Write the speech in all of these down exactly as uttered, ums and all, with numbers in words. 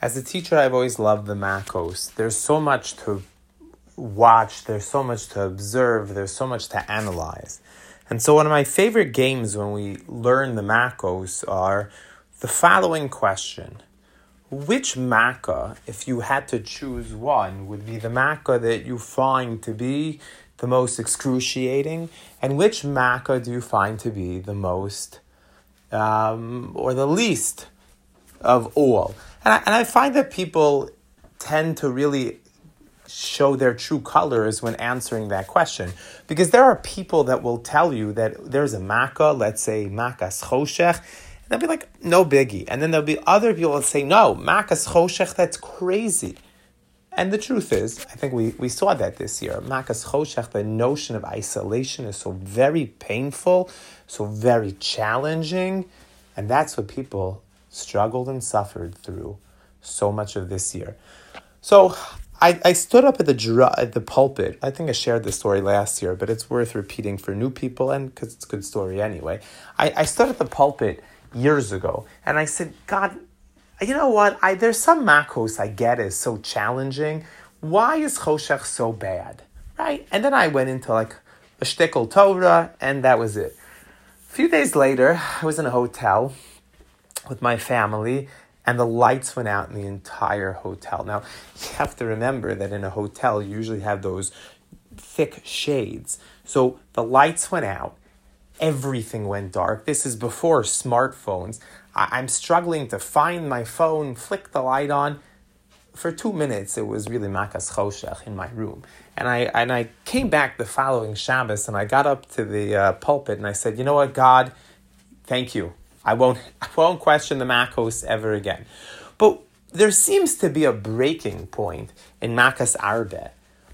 As a teacher, I've always loved the Makos. There's so much to watch, there's so much to observe, there's so much to analyze. And so one of my favorite games when we learn the Makos are the following question. Which Makkah, if you had to choose one, would be the Makkah that you find to be the most excruciating? And which Makkah do you find to be the most, um, or the least of all? And I, and I find that people tend to really show their true colors when answering that question. Because there are people that will tell you that there's a Makkah, let's say Makas Choshech, and they'll be like, no biggie. And then there'll be other people that say, no, Makas Choshech, that's crazy. And the truth is, I think we, we saw that this year. Makas Choshech, the notion of isolation is so very painful, so very challenging, and that's what people struggled and suffered through so much of this year. So I, I stood up at the dr- at the pulpit. I think I shared this story last year, but it's worth repeating for new people and because it's a good story anyway. I, I stood at the pulpit years ago and I said, God, you know what? I there's some makos I get is so challenging. Why is Choshech so bad? Right? And then I went into like a shtickle Torah and that was it. A few days later, I was in a hotel with my family, and the lights went out in the entire hotel. Now, you have to remember that in a hotel, you usually have those thick shades. So the lights went out. Everything went dark. This is before smartphones. I- I'm struggling to find my phone, flick the light on. For two minutes, it was really Makas Choshech in my room. And I and I came back the following Shabbos, and I got up to the uh, pulpit, and I said, you know what, God, thank you. I won't I won't question the Makos ever again. But there seems to be a breaking point in Makas Arbe.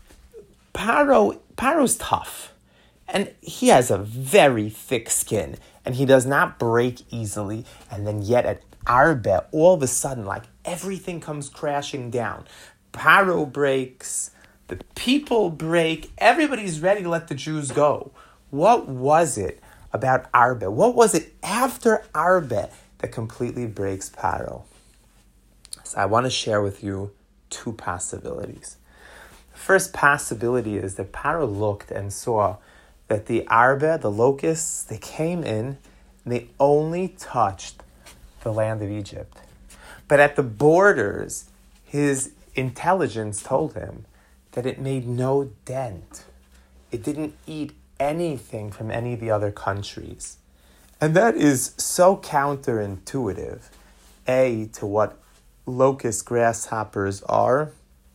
Paro, Paro's tough. And he has a very thick skin. And he does not break easily. And then yet at Arbe, all of a sudden, like everything comes crashing down. Paro breaks. The people break. Everybody's ready to let the Jews go. What was it about Arbe? What was it after Arbe that completely breaks Paro? So I want to share with you two possibilities. The first possibility is that Paro looked and saw that the Arbe, the locusts, they came in and they only touched the land of Egypt. But at the borders, his intelligence told him that it made no dent. It didn't eat anything from any of the other countries. And that is so counterintuitive, A, to what locust grasshoppers are,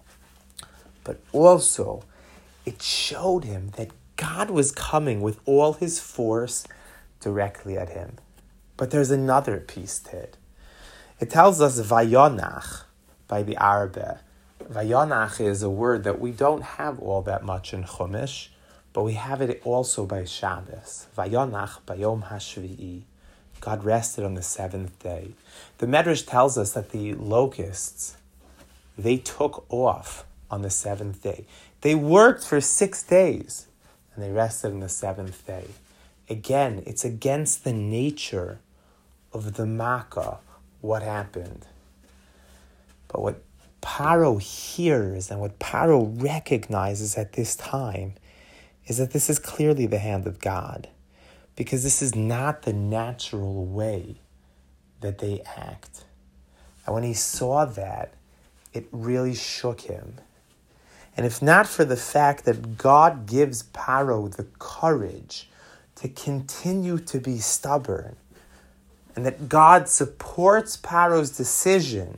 but also it showed him that God was coming with all his force directly at him. But there's another piece to it. It tells us Vayonach by the Arbe. Vayonach is a word that we don't have all that much in Chumash, but we have it also by Shabbos. Vayonach bayom hashvi'i. God rested on the seventh day. The Medrash tells us that the locusts, they took off on the seventh day. They worked for six days, and they rested on the seventh day. Again, it's against the nature of the Makkah, what happened. But what Paro hears and what Paro recognizes at this time is that this is clearly the hand of God, because this is not the natural way that they act. And when he saw that, it really shook him. And if not for the fact that God gives Paro the courage to continue to be stubborn, and that God supports Paro's decision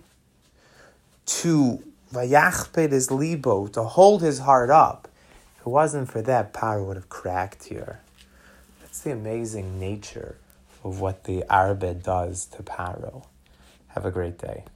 to vayachped his libo, to hold his heart up, if it wasn't for that, Paro would have cracked here. That's the amazing nature of what the Arbe does to Paro. Have a great day.